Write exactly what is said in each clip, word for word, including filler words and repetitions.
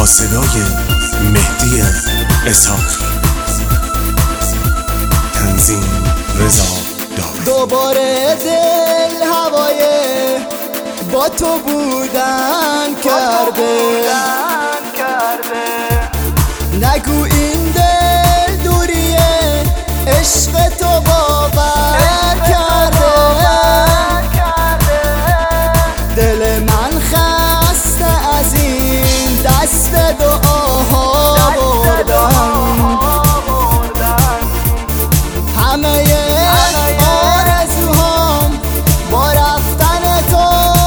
با صدای مهدی اسحاقی، تنظیم رضا داوری. دوباره دل هوای با تو بودن کرده، نگو این دل دوریه عشق تو باور کرده. دل من خسته از این دست دعاها بردن، همه آرزوهام با رفتن تو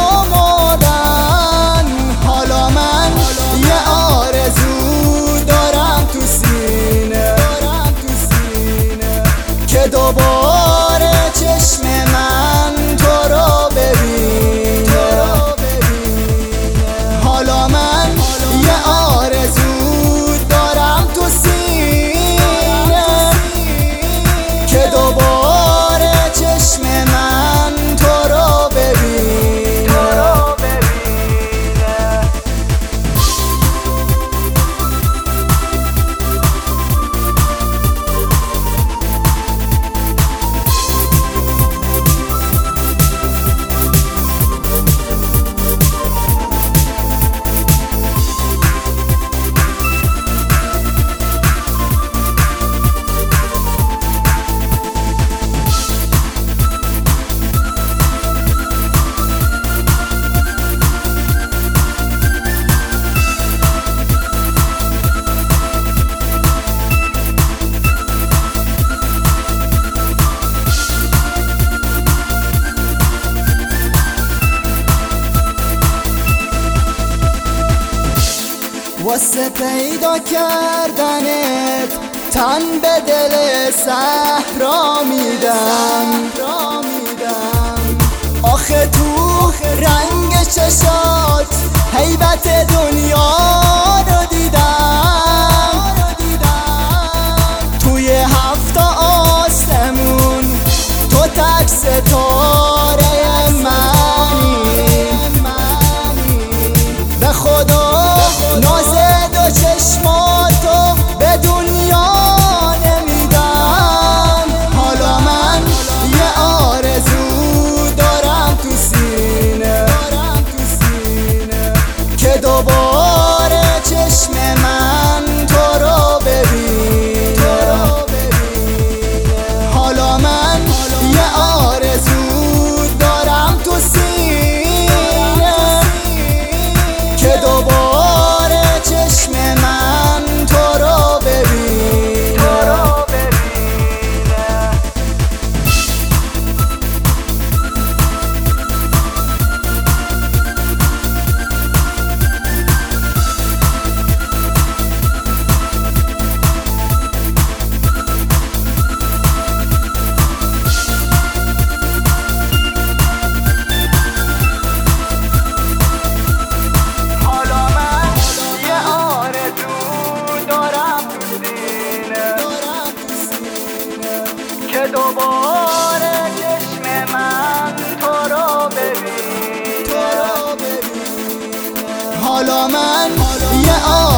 مردن. حالا من یه آرزو دارم تو سینه که دوباره چشم من تو رو ببینه. حالا من یه آرزو دارم تو سینه که دوباره چشم من تو رو ببینه. واسه پیدا کردنت تن به دل صحرا میدم. آخه تو رنگ چشات هیبت دنیا رو دیدم. توی هفت آسمون تو تک ستاره منی. به خدا ناز دو چشماتو به دنیا نمیدم. حالا من یه آرزو دارم تو سینه که دوباره چشم من تو رو ببینه. حالا من یه آرزو دارم تو سینه که دوباره چشم من تو رو ببینه. که دوباره چشم من تو رو ببینه. حالا من یه